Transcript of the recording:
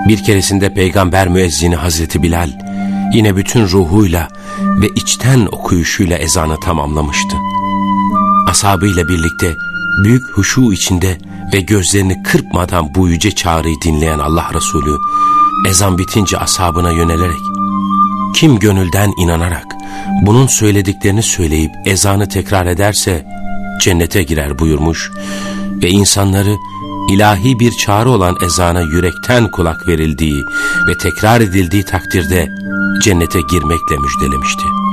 Bir keresinde peygamber müezzini Hazreti Bilal yine bütün ruhuyla ve içten okuyuşuyla ezanı tamamlamıştı. Ashabıyla birlikte büyük huşu içinde ve gözlerini kırpmadan bu yüce çağrıyı dinleyen Allah Resulü ezan bitince ashabına yönelerek, kim gönülden inanarak bunun söylediklerini söyleyip ezanı tekrar ederse cennete girer buyurmuş ve insanları ilahi bir çağrı olan ezana yürekten kulak verildiği ve tekrar edildiği takdirde cennete girmekle müjdelemişti.